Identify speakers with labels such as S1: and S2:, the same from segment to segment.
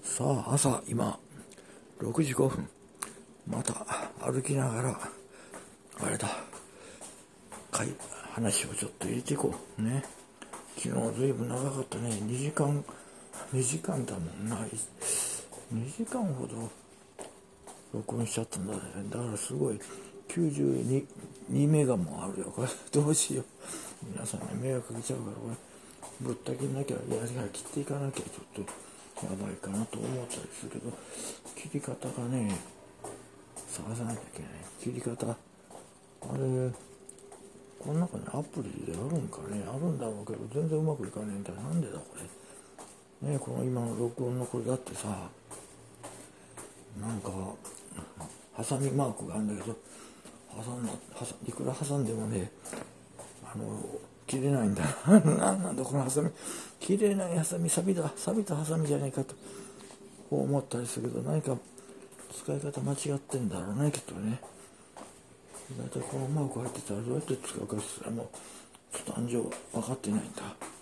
S1: さあ朝今6時5分、また歩きながらあれだ話をちょっと入れていこうね。昨日ずいぶん長かったね。2時間だもんな。2時間ほど録音しちゃったんだね。だからすごい92メガもあるよ。これどうしよう。皆さんね迷惑かけちゃうからこれぶった切んなきゃ、切っていかなきゃちょっとやばいかなと思ったりするけど、切り方がね探さなきゃいけない。切り方あれこの中にアプリであるんかね。あるんだろうけど全然うまくいかねえんだよ。なんでだこれね。この今の録音のこれだってさ、なんかハサミマークがあるんだけど、いくら挟んでもね切れないんだなんだこのハサミ、切れないハサミ、錆びたハサミじゃないかとこう思ったりするけど、何か使い方間違ってんだろうねきっとね。だいたいこのマーク入ってたらどうやって使うかすらもちょっと暗情分かってないんだ。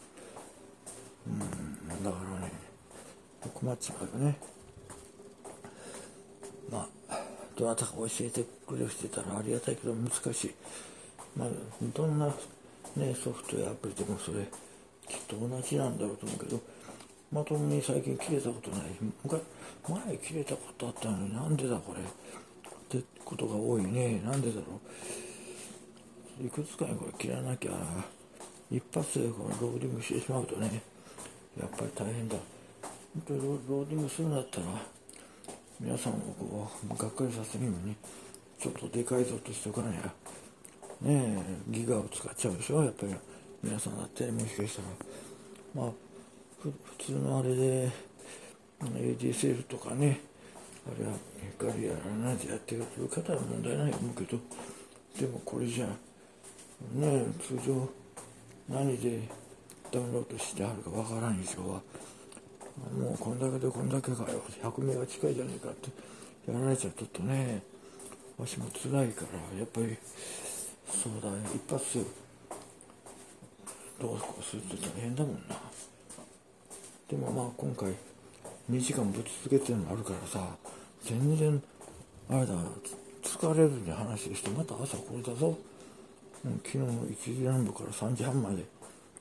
S1: だからね困っちまうよね。まあどなたか教えてくれる人いたらありがたいけど難しい。どんなねソフトやアプリでもそれきっと同じなんだろうと思うけど、まともに最近切れたことない。前切れたことあったのになんでだこれってことが多いね。なんでだろう。いくつかにこれ切らなきゃ一発でこのローディングしてしまうとねやっぱり大変だ。本当にローディングするんだったら皆さんをこうがっかりさせるようにちょっとでかいぞとしておかないやねえ。ギガを使っちゃうでしょやっぱり皆さんだって。もしかしたら普通のあれで ADSL とかね、あれは光やらなんてやってる方は問題ないと思うけど、でもこれじゃね通常何でダウンロードしてあるかわからん以上はもうこんだけでこんだけかよ、100メガ近いじゃねえかってやられちゃうとね、わしも辛いからやっぱりそうだ一発どうこうすると大変だもんな。でも今回2時間ぶっ続けてるのあるからさ、全然あれだ疲れるに話して、また朝これだぞ。昨日の1時半部から3時半まで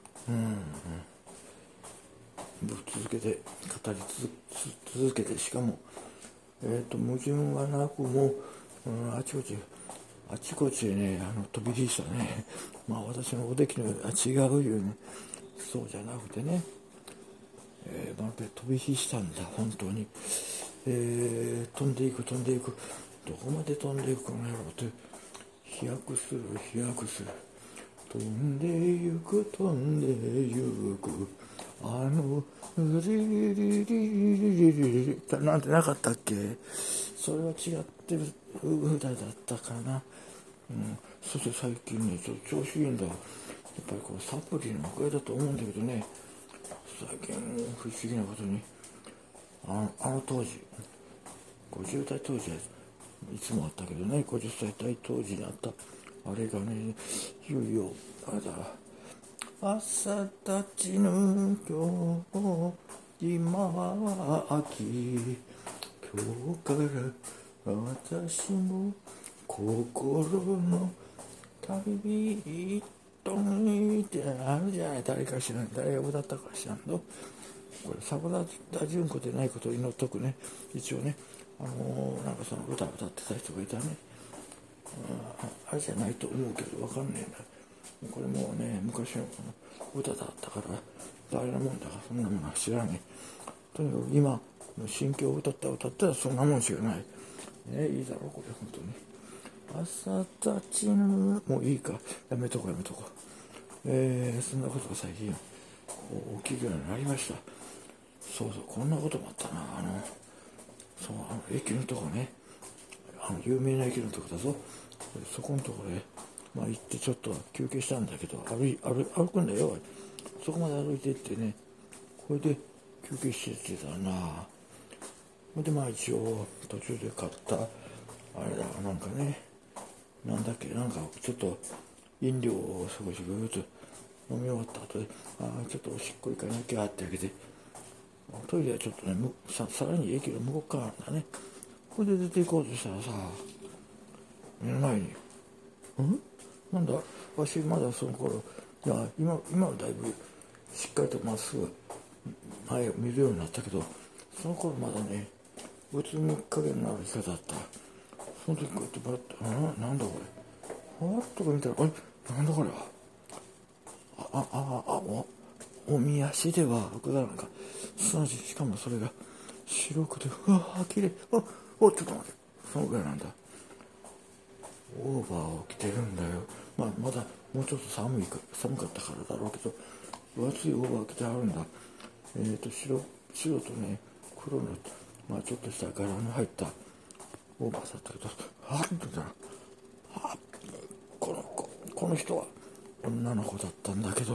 S1: ぶっ続けて語り続けて、しかも矛盾はなくもあちこちへね飛び火したね。私のおできの違ういうね、そうじゃなくてね、まるで飛び火したんだ本当に。飛んでいくどこまで飛んでいくかなろうって飛躍する飛んでゆくリリリリリリリなんてなかったっけ。それは違ってる歌だったかな。そして最近ねちょっと調子いいんだ。やっぱりこうサプリのおかげだと思うんだけどね、最近不思議なことにあの当時50代当時はいつもあったけどね、50歳代当時にあったあれがね、いよいよあれだ、朝立ちぬ今日今は秋、今日から私も心の旅人にってあるじゃない。誰か知らない、誰が歌ったか知らんと。これ桜田淳子でないことを祈っとくね。一応ねなんかその歌を歌ってた人がいたね。あれじゃないと思うけどわかんねえんだ。これもうね昔の歌だったから誰のもんだかそんなものは知らない。とにかく今の心境を歌ったらそんなもんしかないね。いいだろうこれ本当に。朝立ちぬもういいか、やめとこう。そんなことが最近起きるようになりました。そうこんなこともあったな。駅のとこね、有名な駅のとこだぞ。そこのとこで行ってちょっと休憩したんだけど、歩くんだよ。そこまで歩いていってね、これで休憩してたな。で一応途中で買ったあれだ、なんかね、なんだっけ、なんかちょっと飲料を少しぐーっと飲み終わった後でちょっとおしっこ行かなきゃってわけでトイレはちょっとねさらに駅の向こう側なんだね。これで出て行こうとしたらさ、目の前になんだ、わしまだその頃、いや今はだいぶしっかりとまっすぐ前を見るようになったけど、その頃まだねうつむき加減のある生き方だった。その時こうやってバッとなんだこれ、はっとか見たら、あれなんだこれは、おみ足では僕がなんかすなわち、しかもそれが白くてうわー綺麗、ちょっと待って、そのぐらいなんだ。オーバーを着てるんだよ。まだもうちょっと寒かったからだろうけど、分厚いオーバーを着てあるんだ。白とね黒の、ちょっとした柄の入ったオーバーだったけど、この人は女の子だったんだけど、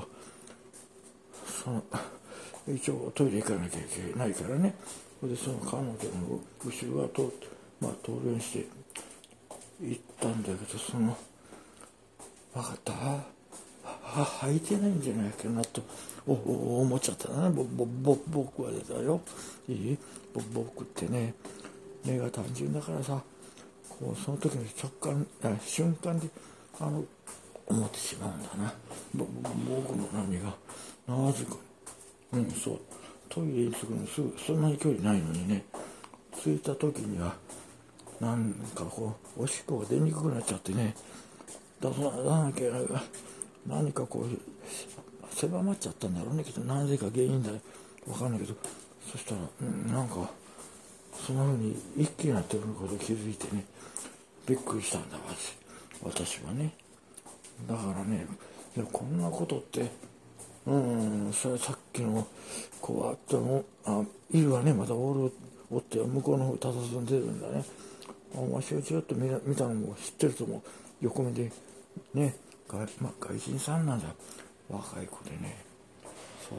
S1: 一応トイレ行かなきゃいけないからね。でその彼女の後ろは通るようにして行ったんだけど、分かった、履いてないんじゃないかなと思っちゃったな。僕はだよ。いい？僕ってね、目が単純だからさ、その時の瞬間で思ってしまうんだな。僕の何がなぜか、そうトイレに着くのすぐ、そんなに距離ないのにね、着いた時にはなんかおしっこが出にくくなっちゃってね、出さなきゃ何か狭まっちゃったんだろうねけど、なぜか原因だよ分かんないけど、そしたらなんかそんな風に一気になってること気づいてね、びっくりしたんだ私はね。だからね、こんなことってそれさっきの子はいるわね、まだおって向こうの方に佇んでるんだね。わしをちょっと見たのも知ってると思う。横目でね、外人さんなんだ。若い子でね、そう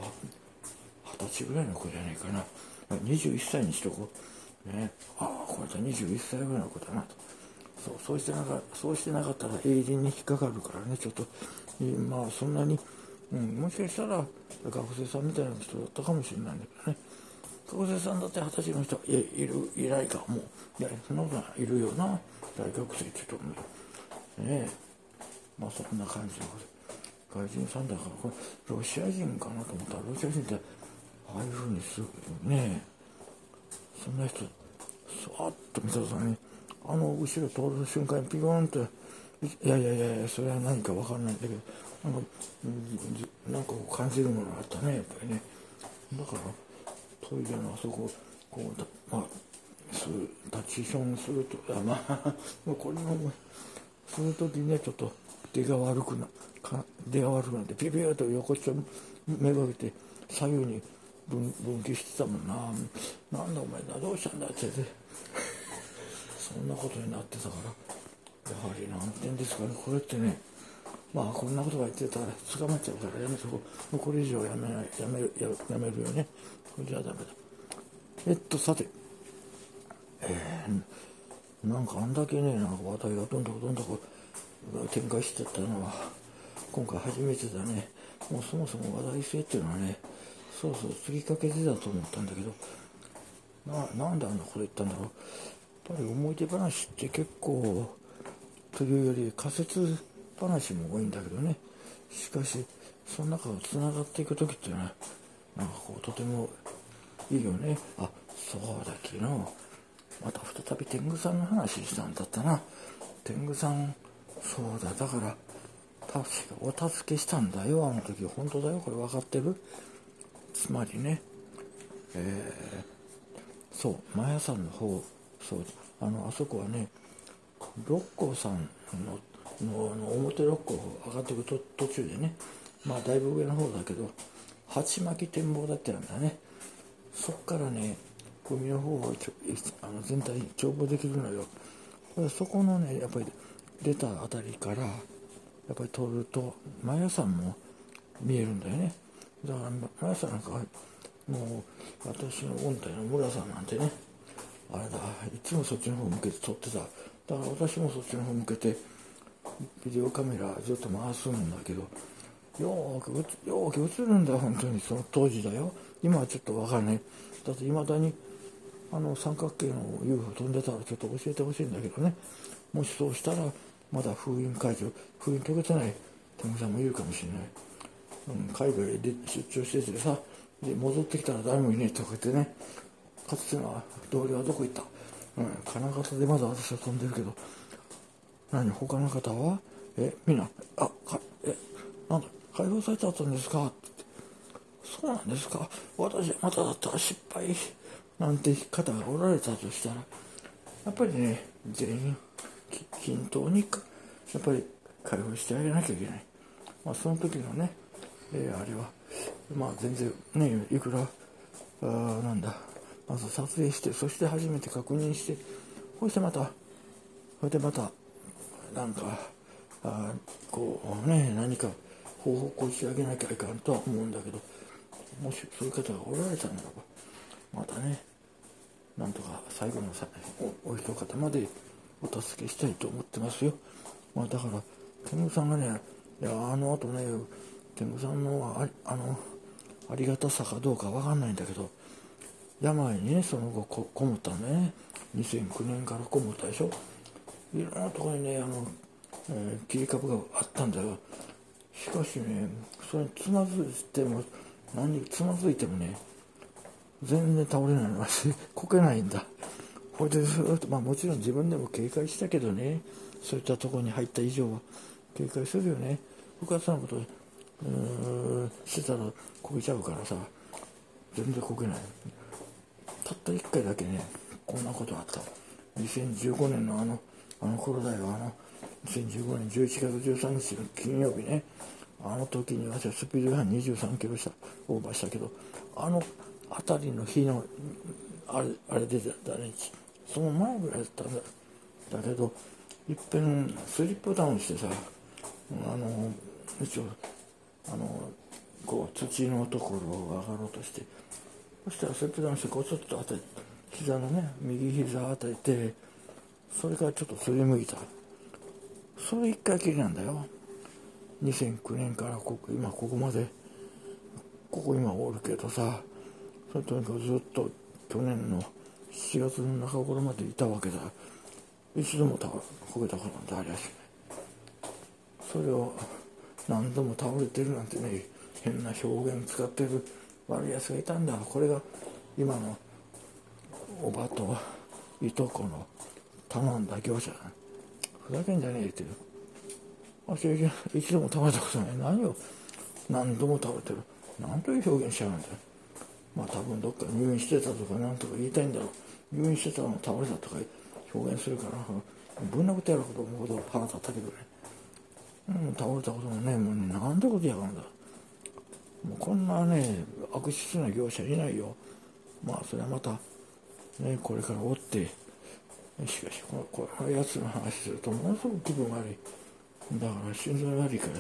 S1: 20歳ぐらいの子じゃないかな。21歳にしとこうね。これだ21歳ぐらいの子だなと。そうしてなかったら永遠に引っかかるからね、ちょっとそんなに、もしかしたら学生さんみたいな人だったかもしれないんだけどね。学生さんだって20歳の人いないかもう、そんなことないるよな、大学生って人もね。そんな感じの外人さんだから、これロシア人かなと思ったら、ロシア人ってああいうふうにするね。そんな人そわっと見たらね、後ろ通る瞬間にピコーンと、いやそれは何か分かんないんだけど、なんか感じるものがあったね、やっぱりね。だからトイレのあそこ立ちションすると、これもするときね、ちょっと出が悪くなってピピューと横っちょめがけて左右に分岐してたもんな。なんだお前どうしたんだってそんなことになってたから、やはり何点ですかね、これってね。こんなことが言ってたら捕まっちゃうからやめとこう。これ以上やめるよね。これじゃダメだ。さて、なんかあんだけね、なんか話題がどんどん展開してったのは今回初めてだね。もうそもそも話題性っていうのはね、そう次かけてだと思ったんだけど、なんであんなこと言ったんだろう。やっぱり思い出話って結構というより仮説話も多いんだけどね。しかしその中をつながっていく時っていうのはなんかとてもいいよね。そうだ、昨日また再び天狗さんの話したんだったな。天狗さん、そうだ、だから確かお助けしたんだよ、あの時。本当だよ、これ分かってる。つまりね、マヤさんの方、あそこはね、六甲さんの表六甲上がっていく途中でね、だいぶ上の方だけど、鉢巻展望だってなんだね。そっからね、海の方を全体に眺望できるのよ。そこのね、やっぱり出たあたりからやっぱり通るとマヤ山も見えるんだよね。だからマヤ山なんかもう私の音体の村さんなんてね、あれだ、いつもそっちの方向けて撮ってた。だから私もそっちの方向けてビデオカメラずっと回すんだけど、 よーく映るんだよ、本当に。その当時だよ。今はちょっと分かんない。だっていまだに三角形の UFO 飛んでたらちょっと教えてほしいんだけどね。もしそうしたらまだ封印解除、封印解けてない天狗さんもいるかもしれない。海外で出張しててさ、で戻ってきたら誰もいねえとか言ってね、かつての同僚はどこ行った、金型でまだ私は飛んでるけど、何他の方はみんななんだ解放されちゃったんですかって。そうなんですか、私まただったら失敗なんて方がおられたとしたら、やっぱりね、全員均等にやっぱり解放してあげなきゃいけない。その時のね、あれは全然ね、いくらまず撮影して、そして初めて確認して、そしてまたなんか何か方法をこち上げなきゃいかんとは思うんだけど、もしそういう方がおられたならば、またね、なんとか最後のお一方までお助けしたいと思ってますよ。だから天狗さんがね、あの後ね、天狗さんのありがたさかどうかわかんないんだけど、病にね、その後こもったんだね。2009年からこもったでしょ。いろんなところにね、切り株があったんだよ。しかしね、それにつまずいてもね、全然倒れないのし、こけないんだ。これでずっと、もちろん自分でも警戒したけどね、そういったところに入った以上は警戒するよね。僕はそのことしてたらこけちゃうからさ、全然こけない。たった1回だけね、こんなことあった。2015年のあの頃だよ。2015年11月13日の金曜日ね、あの時に私はスピード違反23キロオーバーしたけど、あたりの日のあれでだね、その前ぐらいだったんだけど、いっぺんスリップダウンしてさ、一応土のところを上がろうとして、そしたらスリップダウンしてちょっと当たり、膝のね、右膝当たりて、それからちょっとすりむいた。それ一回きりなんだよ。2009年から今ここまで、今おるけどさ、それとにかくずっと去年の7月の中頃までいたわけだ。一度もこけたことなんてありゃしない。それを何度も倒れてるなんてね、変な表現使ってる悪いやつがいたんだ。これが今のおばといとこの頼んだ業者。ふざけんじゃねえっていう。一度も倒れたことない。何を何度も倒れてる。何という表現しちゃうんだよ。多分どっか入院してたとか何とか言いたいんだろう。入院してたのを倒れたとか表現するから、ぶん殴ってやること思うほど腹立ったけどね。倒れたこともね、もうね、なんてことやがんだ。もうこんなね、悪質な業者いないよ。それはまた、ね、これから追って、しかし、このやつの話するとものすごく気分悪い。だから心臓悪いから、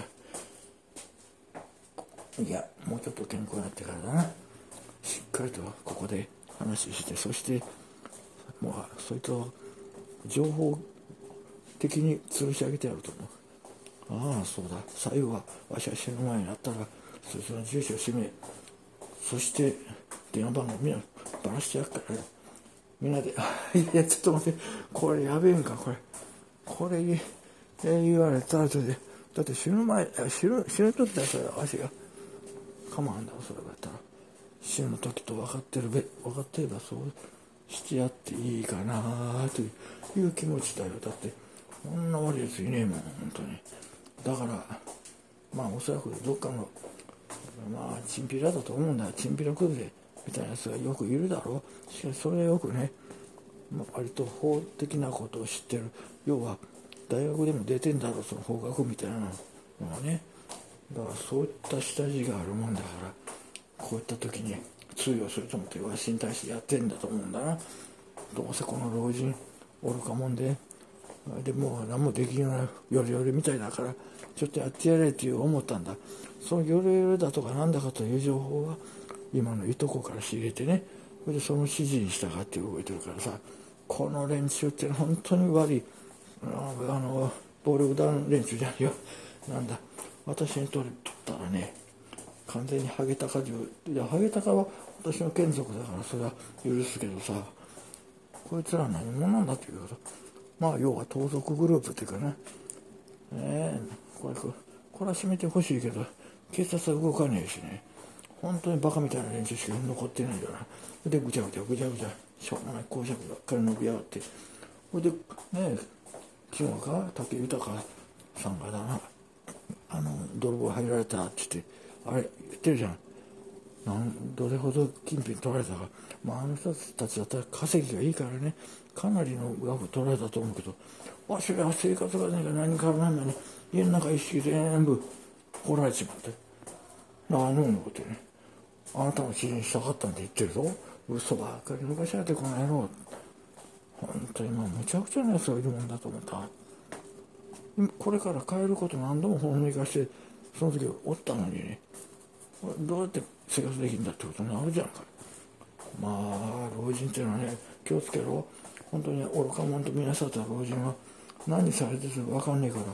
S1: いや、もうちょっと健康になってからだな。しっかりとここで話して、そして、そいつを情報的に吊るし上げてやると思う。そうだ。最後はわしは死ぬ前になったら、そいつの住所を氏名、そして電話番号みんなばらしてやるからよ。みんなで、いや、ちょっと待って、これやべえんか、これ言われた後で、だって死ぬ時だったら足が構わんだろ、それだったら。死ぬ時と分かってればそうしてやっていいかなという気持ちだよ。だってこんな悪いやついねえもん、本当に。だからおそらくどっかのチンピラだと思うんだ。チンピラ崩れみたいなやつがよくいるだろう。しかしそれはよくね、割と法的なことを知ってる。要は大学でも出てんだろう、その法学みたいなのがね。だからそういった下地があるもんだから、こういった時に通用すると思ってわしに対してやってんだと思うんだな。どうせこの老人愚かもんで、もう何もできんようなヨレヨレみたいだからちょっとやってやれって思ったんだ。そのヨレヨレだとかなんだかという情報は今のいとこから仕入れてね、それでその指示に従って動いてるからさ、この連中って本当に悪い暴力団連中じゃんよ。なんだ私にとったらね、完全にハゲタカハゲタカは私の眷属だからそれは許すけどさ、こいつらは何者なんだということ。まあ要は盗賊グループっていうかね、これは閉めてほしいけど警察は動かねえしね、本当にバカみたいな連中しか残ってないんだな。でぐちゃぐちゃしょうもない講釈ばっかり伸び上がって、それでね、昨日か武豊さんがだな、泥棒入られたって言ってあれ言ってるじゃん。どれほど金品取られたか、あの人たちだったら稼ぎがいいからね、かなりの額取られたと思うけど、わしら生活が何から何まで家の中一式全部掘られちまって、何のことね、あなたの知人したかったんで言ってるぞ、嘘ばっかり昔やってこの野郎、本当にむちゃくちゃなやつがいるもんだと思った。これから帰ること何度もほんのいかして、その時おったのにね、どうやって生活できるんだってことになるじゃんか。老人っていうのはね、気をつけろ。本当に愚か者と見なさった老人は何されてるか分かんねえから、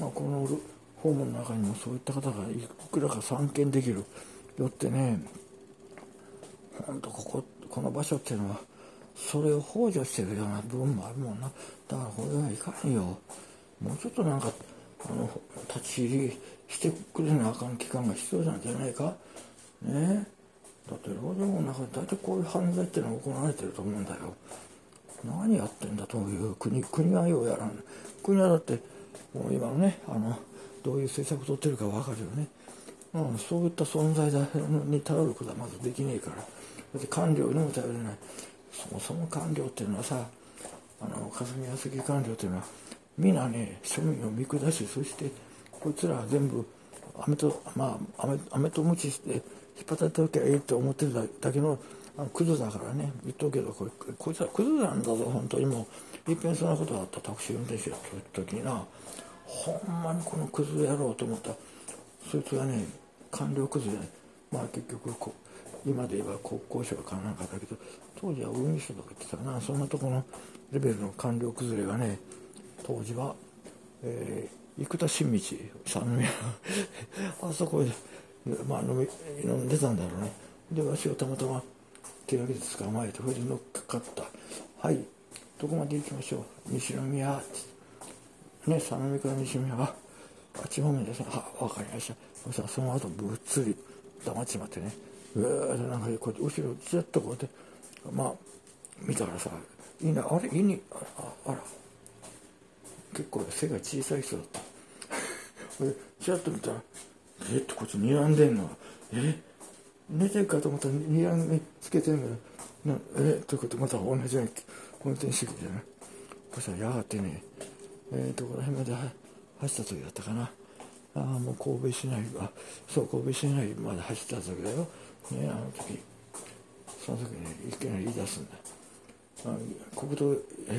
S1: このホームの中にもそういった方がいくらか散見できるよってね、本当この場所っていうのはそれを幇助してるような部分もあるもんな。だからこれはいかんよ。もうちょっと立ち入りしてくれなあかん期間が必要なんじゃないかね。だって労働の中で大体こういう犯罪っていうのが行われてると思うんだよ。何やってんだという国はようやらん。国はだってもう今のね、どういう政策を取ってるか分かるよね。そういった存在に頼ることはまずできねえから。だって官僚にも頼れない。そもそも官僚っていうのはさ、霞が関官僚っていうのは皆ね、庶民を見下し、そしてこいつらは全部飴と鞭して引っ張っておけばいいと思ってるだけのクズだからね、言っとくけど、こいつはクズなんだぞ、本当に。もういっぺんそんなことがあった。タクシー運転手やった時にな、ほんまにこのクズやろうと思った。そいつがね、官僚クズで、結局今で言えば国交省かなんかだけど、当時は運輸省とか言ってたな。そんなとこのレベルの官僚崩れがね、当時は、生田新道三宮あそこで、飲んでたんだろうね。でわしをたまたま手がけて捕まえて、それで乗っかかった。はい、どこまで行きましょう、西宮ってね、三宮から西宮はあっち方面ですね。分かりました。そしたらその後ぶっつり黙っちまってね、なんかこうやって後ろちらっとこうやって見たらさ、いいな、あれいいにあら結構背が小さい人だったちらっと見たらこっち睨んでんの、寝てるかと思ったら睨みつけてんのということまた同じように運転してきてね、そしたらやがてね、どこら辺まで走った時だったかな。もう神戸市内まで走った時だよ、ね、その時にいきなり言い出すんだ。国道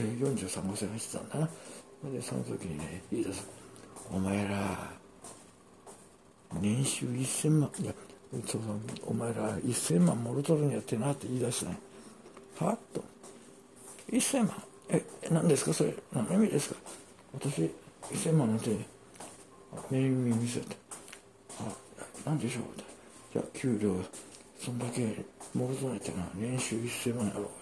S1: 43号線走ってたんだな。でその時にね言い出す。お前ら年収1000万、お前ら1000万もろとるんやってなって言い出したね。はっと1000万何ですかそれ、何の意味ですか。私1000万なんて目に見せて、何でしょうって、じゃあ給料そんだけもろとるんやってな、年収1000万やろうって、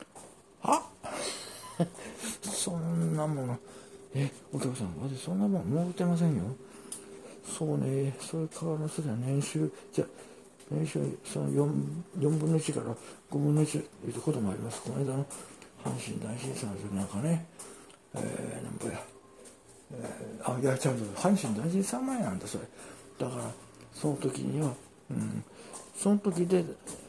S1: そんなものお客さん私そんなもんもろてませんよ。そうね、それからのそれは年収その 4分の1から5分の1ということもあります。この間の阪神大震災の時なんかね、なんぼや、いやちゃんと阪神大震災前なんだそれ。だからその時には、その時で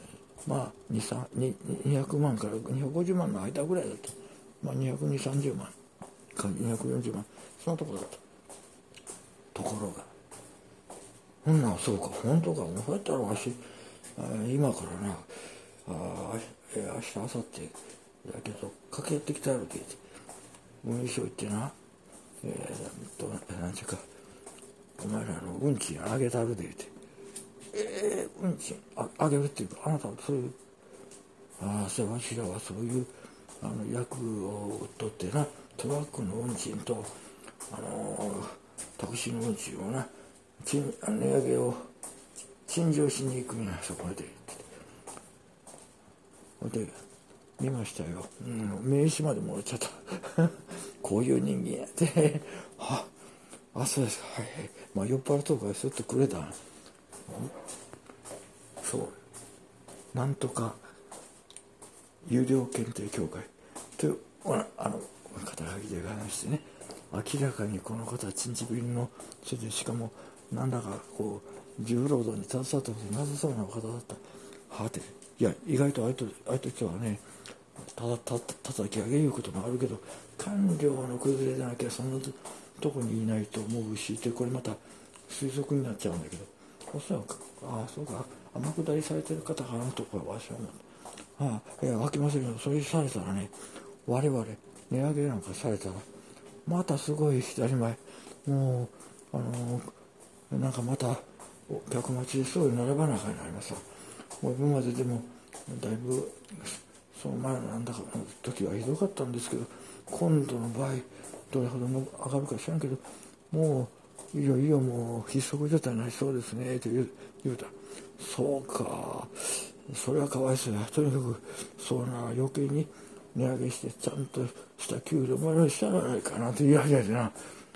S1: 200万から250万の間ぐらいだった。220、30万か240万、そのところだった。ところがそうか本当か、もうそうやったらわし今からな明日明後日だけど掛け合ってきたやろけって運輸省行ってな、なんていうかお前らの運賃あげたるで言って、運賃あげるっていうか、あなたはそういうそれわしらはそういう役を取ってな、トラックの運賃とタクシーの運賃をな値上げを陳情しに行くんや、そこでで見ましたよ、名刺までもらっちゃったこういう人間やってそうですか、はいはい、まあ酔っ払うとかすっとくれた、そうなんとか有料検定協会という肩書きで話してね、明らかにこの方はチンチビリの人で、しかもなんだかこう重労働に携わったことなさそうな方だった。ていや意外とああいう人はね、叩き上げることもあるけど、官僚の崩れでなきゃそんなとこにいないと思うし、でこれまた推測になっちゃうんだけど、おそらくそうか天下りされてる方かなとかわしは思う。いや飽きませんけど、それされたらね、我々値上げなんかされたらまたすごい左前、もうなんかまた客待ちですごい並ばなあかんになりますわ。もう今まででもだいぶその前のなんだかの時はひどかったんですけど、今度の場合どれほどの上がるか知らんけど、もういよいよもう必足状態になりそうですねと言うた。そうか、それはかわいそうや。とにかくそうな余計に値上げしてちゃんとした給料もらうしたらないかなというわけでな、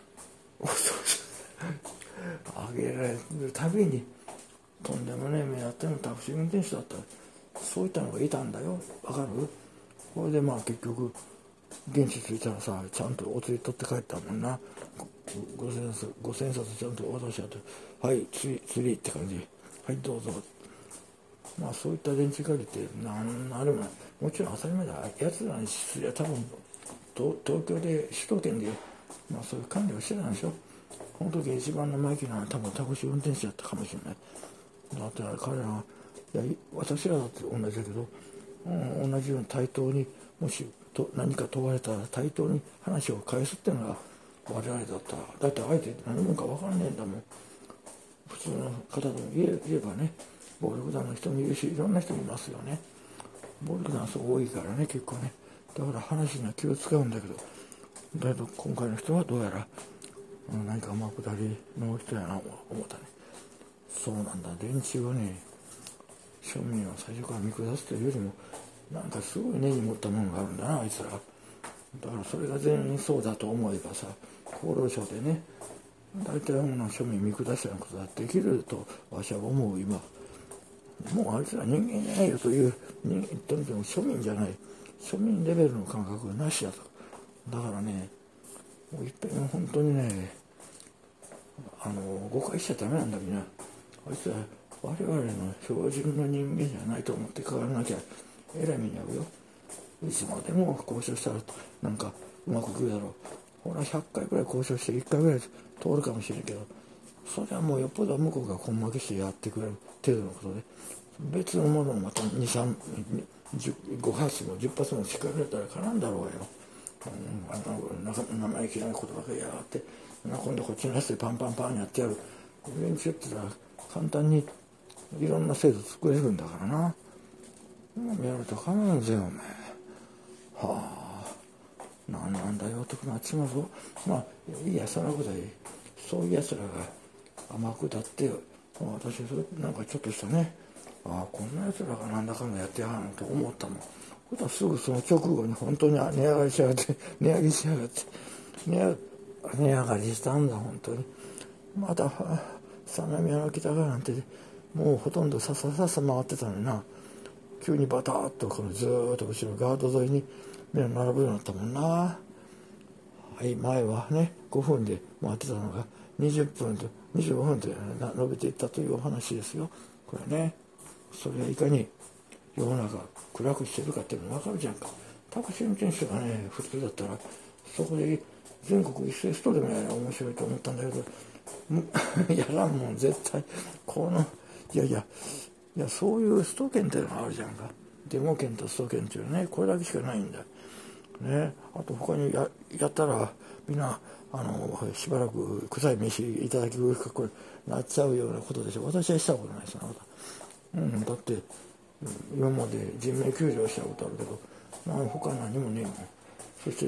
S1: 上げられるたびにとんでもねえ目当てのタクシー運転手だったらそういったのがいたんだよ、わかる。これで結局現地着いたらさ、ちゃんとお釣り取って帰ったもんな。5000冊ちゃんと渡しちゃって、はい釣りって感じ、はいどうぞ。そういった電池借りってあれもちろん当たり前だ。やつらにすりゃ多分東京で首都圏でそういう管理をしてたんでしょ。この時一番生意気な多分タクシー運転手だったかもしれない。だって彼らは、私らだって同じだけど、同じように対等にもし何か問われたら対等に話を返すっていうのが我々だったら、だって相手何者か分からねえんだもん。普通の方でも言えばね、暴力団の人もいるし、いろんな人もいますよね。暴力団はそう多いからね、結構ね。だから話には気を使うんだけど、だけど今回の人はどうやら何か天下りの人やな思ったね。そうなんだ、電池をね、庶民を最初から見下すというよりも、なんかすごい根に持ったものがあるんだな、あいつら。だからそれが全員そうだと思えばさ、厚労省でね、大体の庶民見下したようなことができるとわしは思う。今もうあいつら人間じゃないよという、とにかく庶民じゃない、庶民レベルの感覚がなしだと。だからね、もういっぺん本当にね、誤解しちゃダメなんだみんな。あいつは我々の標準の人間じゃないと思って関わらなきゃえらい目に遭うよ。いつまでも交渉したらなんかうまくいくだろう。ほら100回ぐらい交渉して1回ぐらい通るかもしれんけど、それはもうよっぽど向こうが根負けしてやってくれる程度のことで、別のものをまた5発も10発も仕掛けたらかなんだろうよ。生意気なことばかりやがって、今度こっちのやつでパンパンパンやってやる連中って言ったら簡単にいろんな制度作れるんだからな。やるとかなんぜよお前。なんだよとくなっちまうぞ。いいや、そんなことはいい。そういうやつらが甘くだって私それなんかちょっとしたね、こんなやつらがなんだかんだやってやがると思ったもん。ことはすぐその直後に本当に値上がりしやがって値上げしやがって値上がりしたんだ本当に。また相模原北側なんてもうほとんどさっさ回ってたのにな、急にバタッとこのずーっと後ろガード沿いに目を並ぶようになったもんな。はい、前はね5分で回ってたのが20分と25分で伸びていったというお話ですよ。これね、それはいかに世の中暗くしてるかっていうの分かるじゃんか。タクシー運転手がね普通だったらそこで全国一斉ストでもやれば面白いと思ったんだけどやらんもん絶対。いやそういうスト権っていうのがあるじゃんか。デモ権とスト権っていうね、これだけしかないんだね。あと他に やったらみんなしばらく臭い飯いただきぐらいかこれなっちゃうようなことでしょ。私はしたことないそんなこと。だって今まで人命救助したことあるけど他何もねえもん。そして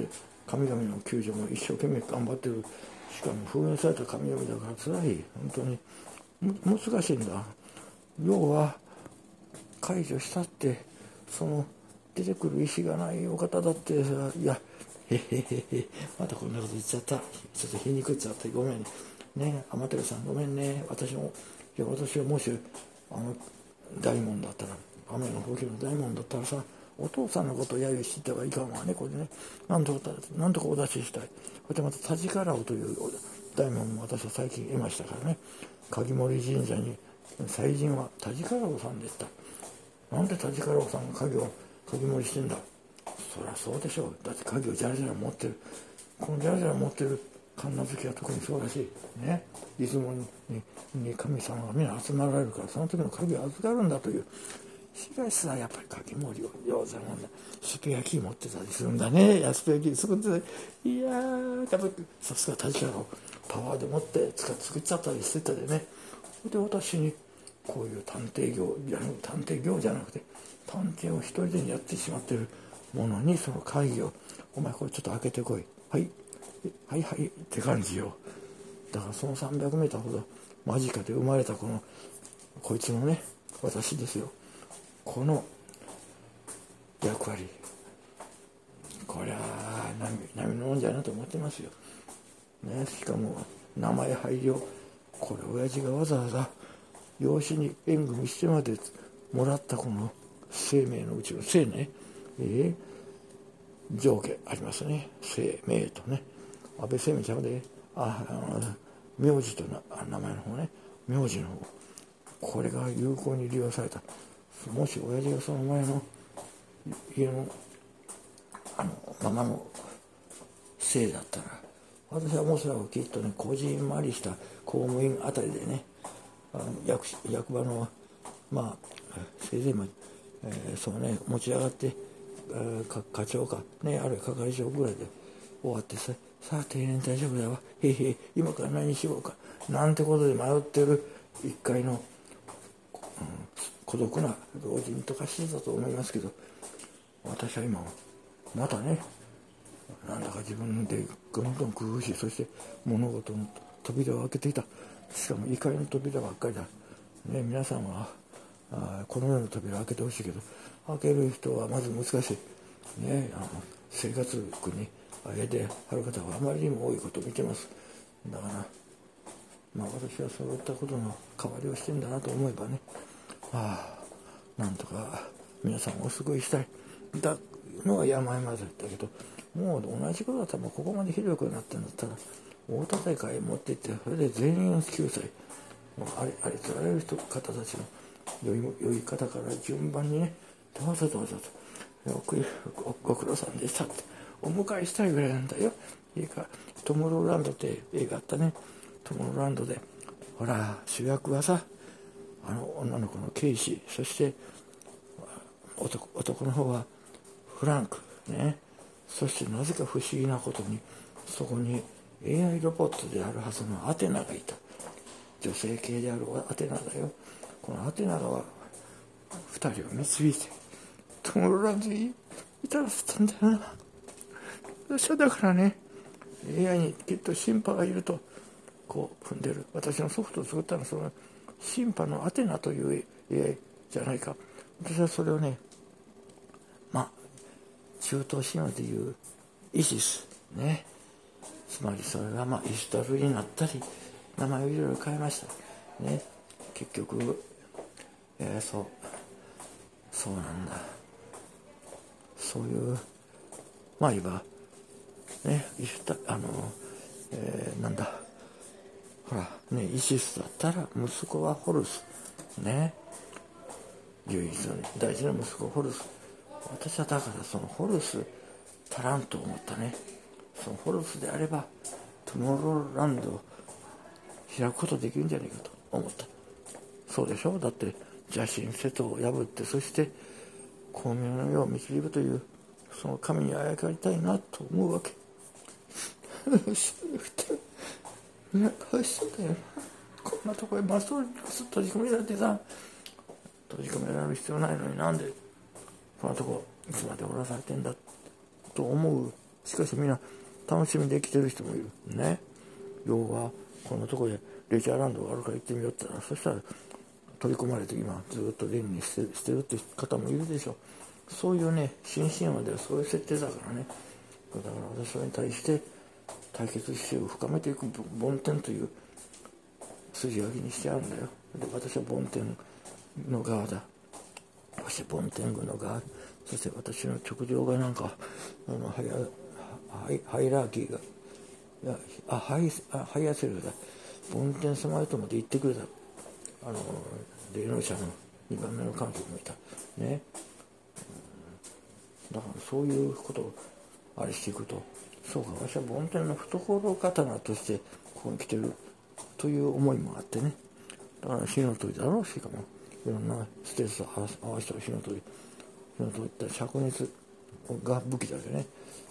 S1: 神々の救助も一生懸命頑張ってる。しかも封印された神々だからつらい。本当に難しいんだ。要は解除したってその出てくる意思がないお方だってさ、いやへへへへ、またこんなこと言っちゃった。ちょっと皮肉っちゃってごめんね。天照さんごめんね。私はもし大門だったら、雨の風景の大門だったらさ、お父さんのことを揶揄してはいかんわね。これね、なんとかお出ししたい。そしてまた田力尾という大門も私は最近得ましたからね。鍵森神社に祭神は田力尾さんでした。なんで田力尾さんが鍵森してんだ。そりゃそうでしょう。だって鍵をじゃらじゃら持ってる。このじゃらじゃら持ってる神奈月は特にそうだしね、出雲に神様が皆集まられるから、その時の鍵を預かるんだという。しかしさ、やっぱり鍵森をようぜもんだ、スペアキー持ってたりするんだね。スペアキー作ってたり、いやー、やっぱりさすが田力をパワーで持って作っちゃったりしてたでね。で私にこういう探偵業じゃなくて探偵を一人でやってしまってるものに、その会議をお前これちょっと開けてこい、はいって感じよ。だからその300メーターほど間近で生まれたこいつのね、私ですよ。この役割、こりゃ波のもんじゃなと思ってますよ、ね。しかも名前配慮、これ親父がわざわざ養子に縁組してまでもらったこの生命のうちの生ね、上下ありますね。生命とね、安倍生命ちゃうで、名字と名前の方ね、名字の方、これが有効に利用された。もし親父がその前の家のママのせいだったら、私はもうそれはきっとね、こじんまりした公務員あたりでね、役場のせいぜいそうね、持ち上がって課長かね、あるいは係長ぐらいで終わってさあ定年退職だわ、今から何しようかなんてことで迷ってる一階の、孤独な老人とかしてたと思いますけど、私は今またね、なんだか自分でどんどん工夫し、そして物事の扉を開けていた。しかも異界の扉ばっかりだ、ね。皆さんはこの世の扉を開けてほしいけど、開ける人はまず難しい、ね。生活苦にあげてはる方があまりにも多いことを見てます。だから私はそういったことの代わりをしてんだなと思えばね、なんとか皆さんをお救いしたいだのは山々だったけど、もう同じことだったら、ここまでひどくなってんだったら大戦い会へ持っていって、それで全員救済、ありつられる方たちの良い方から順番にね、どうぞとご苦労さんでしたってお迎えしたいぐらいなんだよ。いいか、トモローランドって映画あったね。トモローランドでほら、主役はさ、女の子のケイシー、そして男の方はフランクね。そしてなぜか不思議なことに、そこに AI ロボットであるはずのアテナがいた。女性系であるアテナだよ。このアテナが2人を導いてトモローランドに至らせたんだよな。私はだからね、 AI にきっとシンパがいるとこう踏んでる。私のソフトを作ったのはそのシンパのアテナという AI じゃないか。私はそれをね、中東神話でいうイシスね、つまりそれがイスタルになったり名前をいろいろ変えましたね。結局、そうなんだ。そういういわね、なんだ、ほらね、イシスだったら息子はホルスね、唯一の大事な息子ホルス。私はだからそのホルス足らんと思ったね。そのホルスであればトゥモローランドを開くことできるんじゃないかと思った。そうでしょ。だって邪神瀬戸を破って、そして光明の世を導くというその神にあやかりたいなと思うわけ。みんなかわいそうだよな。こんなところへマストに閉じ込められてさ、閉じ込められる必要ないのになんでこんなとこいつまでおらされてんだと思うしかしみんな楽しみできてる人もいるね。要はこんなところでレジャーランドがあるから行ってみようって言ったら、そしたら取り込まれて今ずっと連にしてるって方もいるでしょ。そういうね、新神話ではそういう設定だからね。だから私に対して対決姿勢を深めていく梵天という筋書きにしてあるんだよ。で、私は梵天の側だ。そして梵天宮の側、そして私の直上がなんかハイラーキーがハイアセルだ、梵天様へとまで言ってくれた霊能者の2番目の監督もいたね。だからそういうことをあれしていくと、そうか、私は梵天の懐刀としてここに来てるという思いもあってね。だから火の鳥だろう。しかもいろんなステージと合わせた火の鳥って灼熱が武器だけね。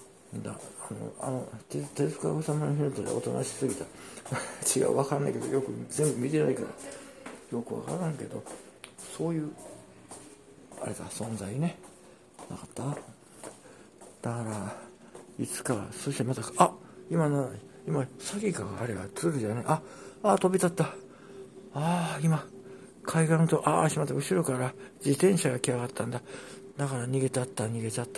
S1: 手塚治虫の火の鳥はおとなしすぎた違う、分かんないけど、よく全部見てないからよく分からんけど、そういうあれだ、存在ね、なかった。だからいつか、そしてまた今詐欺か、あれは鶴じゃない、飛び立った。今海岸としまった、後ろから自転車が来やがったんだ。だから逃げちゃった。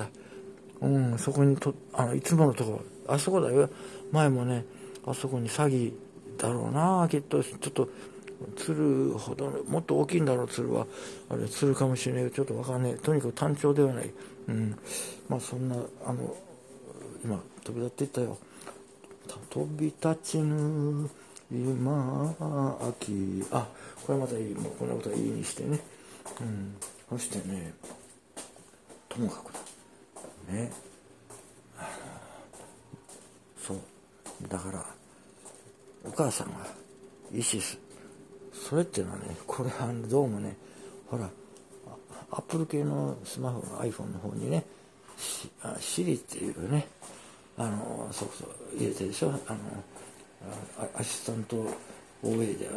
S1: そこにいつものところ、あそこだよ。前もね、あそこに詐欺だろうな、きっと。ちょっと鶴ほどもっと大きいんだろう、鶴は。あれ鶴かもしれないけど、ちょっとわかんない。とにかく単調ではない。そんな今飛び立っていったよ。飛び立ちぬ今秋、これまたいい、もうこんなことはいいにしてね。そしてね、ともかくだね、そうだから、お母さんがイシス、それっていうのはね、これどうもね、ほらアップル系のスマホの iPhone の方にね、シリっていうね、そう入れてるでしょ。アシスタント OA で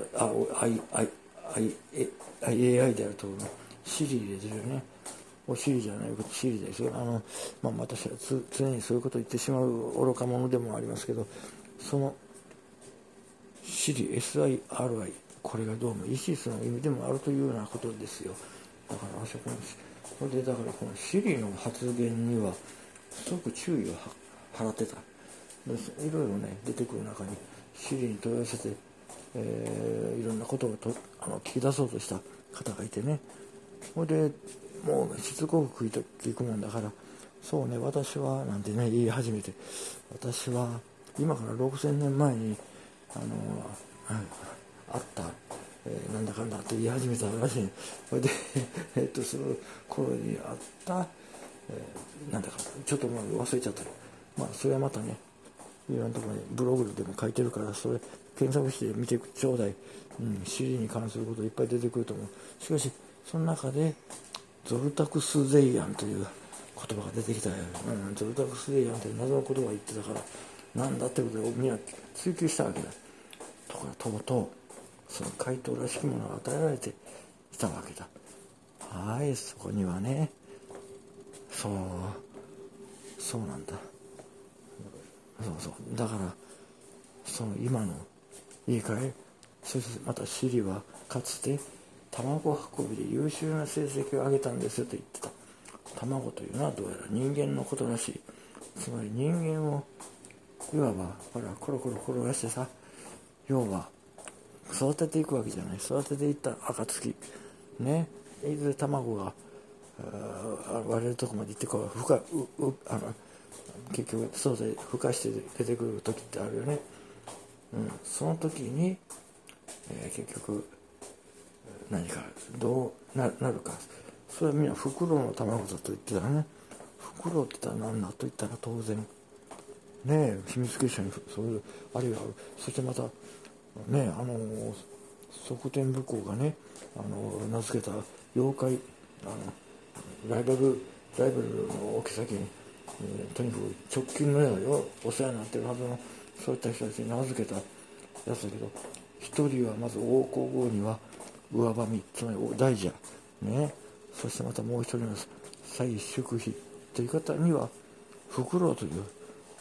S1: AI であるところのシリ入れてるよね。お尻じゃないことシリですよ。私は常にそういうことを言ってしまう愚か者でもありますけど、そのシリ SIRI、 これがどうもイシスの意味でもあるというようなことですよ。だから私はこのシリの発言にはすごく注意を払ってた。いろいろね、出てくる中にシリに問い合わせて、いろんなことを聞き出そうとした方がいてね。それでもうしつこく聞くもんだから、そうね、私はなんてね言い始めて、私は今から6000年前にあった、なんだかんだって言い始めたらしい。それでその頃にあった、なんだかちょっともう忘れちゃった。それはまたね、いろんなところにブログでも書いてるから、それ検索して見てちょうだい。シリに関することいっぱい出てくると思う。しかしその中でゾルタクスゼイアンという言葉が出てきたよ。ゾルタクスゼイアンという謎の言葉を言ってたから、なんだってことをみんな追求したわけだ。ところがとうとうその回答らしきものが与えられていたわけだ。そこにはね、そうなんだ。だからその今のいいかい。そしてまたシリはかつて卵運びで優秀な成績を上げたんですよと言ってた。卵というのはどうやら人間のことらしい。つまり人間をいわばコロコロ転がしてさ、要は育てていくわけじゃない。育てていった暁ね、いずれ卵が割れるとこまで行って結局そうで孵化して出てくる時ってあるよね。その時に、結局何かどうなるか、それはみんなフクロウの卵だと言ってたね。フクロウって言ったら何だと言ったら当然ね、秘密結社にそういうあれがある。そしてまたね、側天武功がね、名付けた妖怪、ライバルの置き先に、とにかく直近のようお世話になってるはずのそういった人たちに名付けたやつだけど、一人はまず王皇后には上喰、つまり大蛇ね、そしてまたもう一人の祭祝妃という方にはフクロウという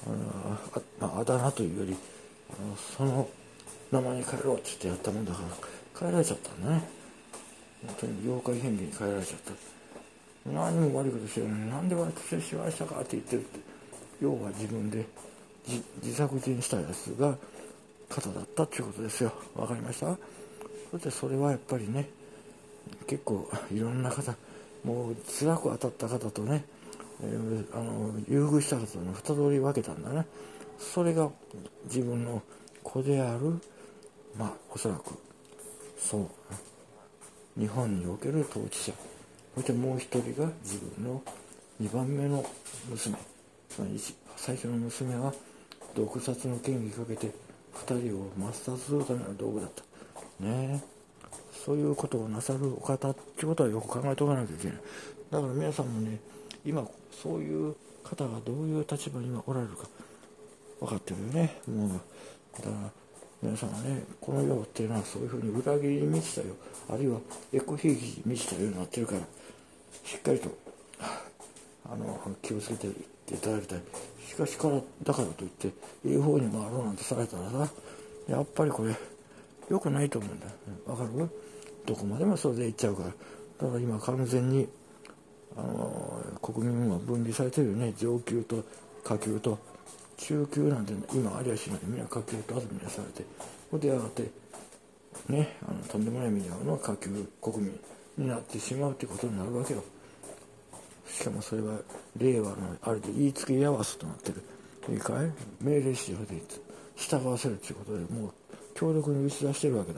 S1: あだ名というよりその名前に変えろって言ってやったもんだから変えられちゃったんだね。本当に妖怪変化に変えられちゃった。何も悪いことしてるのになんで私しましたかって言ってるって、要は自分で自作自演したやつが方だったっていうことですよ。わかりました？それはやっぱりね、結構いろんな方、もう辛く当たった方とね、優遇した方と2通り分けたんだね。それが自分の子である、おそらくそう日本における統治者、そしてもう一人が自分の2番目の娘、最初の娘は毒殺の嫌疑かけて2人を抹殺するための道具だったね。そういうことをなさるお方ってことはよく考えておかなきゃいけない。だから皆さんもね、今そういう方がどういう立場に今おられるか分かってるよね。もうだから皆さんはね、この世っていうのはそういうふうに裏切りに満ちたよ、あるいはエコひいきに満ちたようになってるから、しっかりと気をつけていっていただきたい。しかしだからといっていい方に回ろうなんてされたらさ、やっぱりこれ良くないと思うんだよ。わかる？どこまでもそれでいっちゃうから。だから今完全に国民は分離されてるよね。上級と下級と中級なんて今ありゃしないで、みんな下級と後にされて、それでやがてね、とんでもない目に遭うのは下級国民になってしまうということになるわけよ。しかもそれは令和のあれで言いつけやわすとなってる。いいかい？命令して従わせるということでもう強力に打ち出してるわけだ。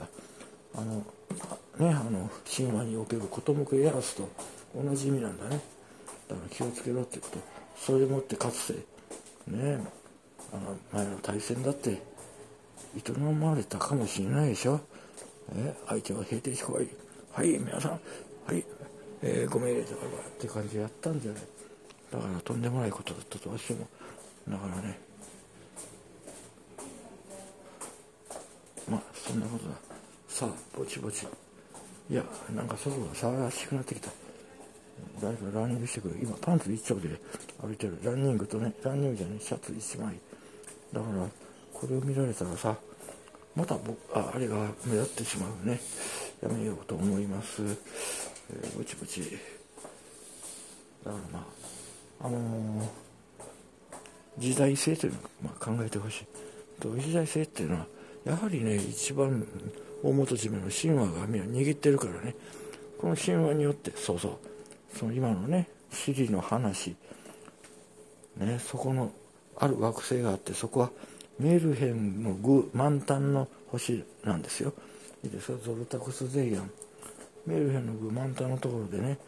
S1: 神話におけることむくやわすと同じ意味なんだね。だから気をつけろってこと。それでもってかつてね、前の大戦だって営まれたかもしれないでしょ。相手は平定してこい、はい皆さん、はい、ご命令とかって感じでやったんじゃない。だからとんでもないことだったとしても、だからね、そんなことだ。さあぼちぼち、いやなんか外が騒がしくなってきた。誰かランニングしてくる。今パンツ一丁で歩いてる。ランニングじゃね、シャツ一枚だから、これを見られたらさ、またあれが目立ってしまうね。やめようと思います。ぼちぼち。だから時代性というのを考えてほしい。時代性っていうのはやはりね、一番大元締めの神話がみんな握ってるからね。この神話によってその今のねシリの話ね、そこのある惑星があって、そこはメルヘンの満タンの星なんですよ。いいですか、ゾルタクスゼイアン、メルヘンの満タンのところでね、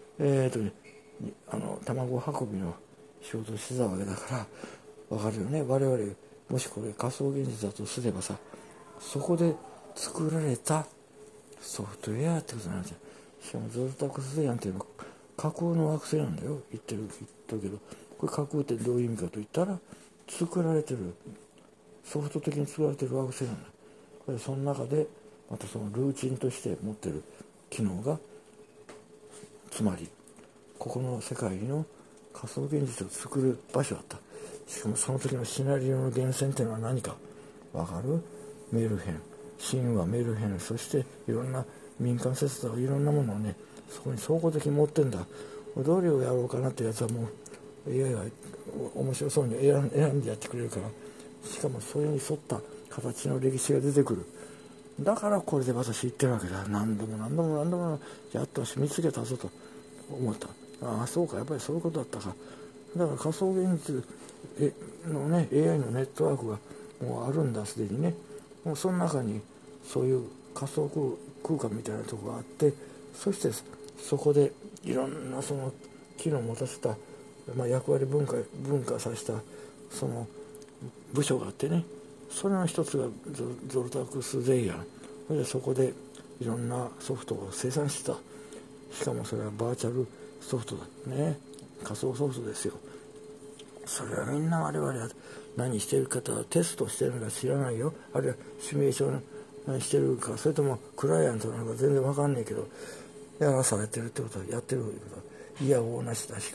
S1: 卵運びの仕事をしてたわけだから、わかるよね。我々もしこれ仮想現実だとすればさ、そこで作られたソフトウェアってことなんですよ。しかもゾルタクスゼイアンっていうのは架空の惑星なんだよ。言ってるけど、これ架空ってどういう意味かと言ったら、作られてる、ソフト的に作られてる惑星なんだ。これその中でまたそのルーチンとして持ってる機能が、つまりここの世界の仮想現実を作る場所だった。しかもその時のシナリオの源泉っていうのは何かわかる？メルヘン、神話メルヘン、そしていろんな民間説とかいろんなものをね、そこに総合的に持ってんだ。どれをやろうかなってやつはもう AI が面白そうに選んでやってくれるから、しかもそれに沿った形の歴史が出てくる。だからこれで私言ってるわけだ。何度もやっと見つけたぞと思った。ああそうか、やっぱりそういうことだったか。だから仮想現実のね AI のネットワークがもうあるんだ、すでにね。もうその中にそういう仮想空間みたいなところがあって、そしてそこでいろんなその機能を持たせた、役割分化させたその部署があってね、それの一つがゾルタクスゼイアンで、そこでいろんなソフトを生産してた。しかもそれはバーチャルソフトだね、仮想ソフトですよ。それはみんな我々は何してる方はテストしてるのか知らないよ。あるいはシミュレーションしてるか、それともクライアントなのか全然わかんないけど、やらされてるってことは、やってるってことは嫌おうなしだ。しかも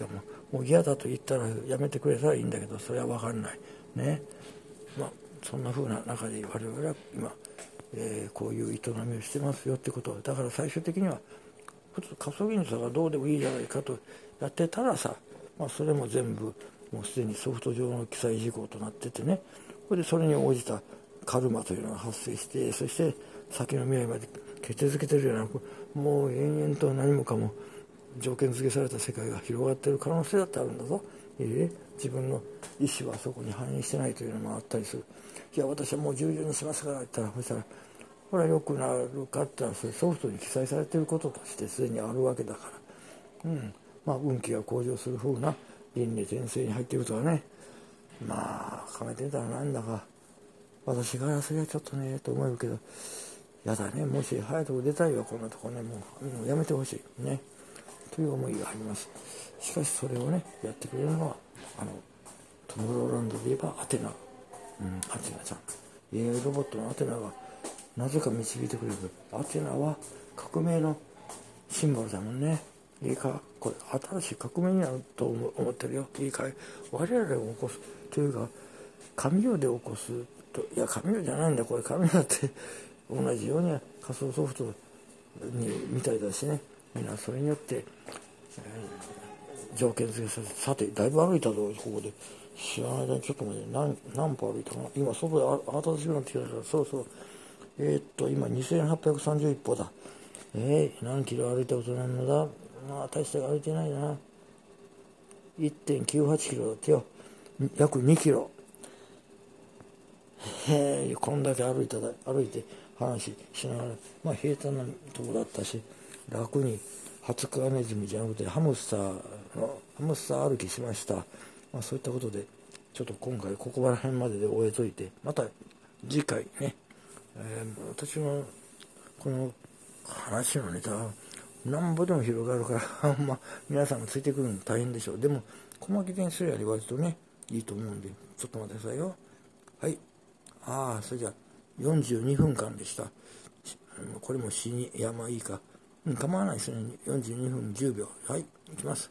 S1: もう嫌だと言ったらやめてくれたらいいんだけど、それは分かんないね。そんな風な中で我々は今、こういう営みをしてますよってことだから、最終的には可塑原素がどうでもいいじゃないかとやってたらさ、それも全部もうすでにソフト上の記載事項となっててね、それに応じたカルマというのが発生して、そして先の未来まで決定づけてるような、もう延々と何もかも条件付けされた世界が広がっている可能性だってあるんだぞ。自分の意思はそこに反映してないというのもあったりする。いや、私はもう従順にしますからって言ったら、そしたらこれは良くなるかってのは、それソフトに記載されていることとしてすでにあるわけだから、運気が向上する風な輪廻転生に入っているとはね、考えてみたらなんだか私からそれはちょっとねと思うけど、やだね、もし早いとこ出たいわ、こんなとこね、もうやめてほしいねという思いがあります。しかしそれをねやってくれるのはトム・ローランドで言えばアテナ、アテナちゃん、AI ロボットのアテナがなぜか導いてくれる。アテナは革命のシンボルだもんね。いいか、これ新しい革命になると思ってるよ。いいかい、我々を起こすというか、神代で起こすと、いや神代じゃないんだ、これ神代って同じように仮想ソフトにみたいだしね、みんなそれによって、条件付けさせて、さてだいぶ歩いたぞここで。知らない間にちょっと待って、何歩歩いたかな。今外で慌ただしくなってきたから、そう今2831歩だ。何キロ歩いたことなんのだ。大して歩いてないな。1.98 キロだってよ。約2キロ。こんだけ歩いて話しながら、平坦なとこだったし、楽にハツクアネズミじゃなくてハムスター歩きしました。そういったことでちょっと今回ここら辺までで終えといて、また次回ね、私のこの話のネタはなんぼでも広がるから皆さんがついてくるの大変でしょう。でも小巻きにするより割とねいいと思うんで、ちょっと待ってくださいよ。はい、それじゃあ42分間でした。これもいいか、構わないですね。42分10秒。はい、いきます。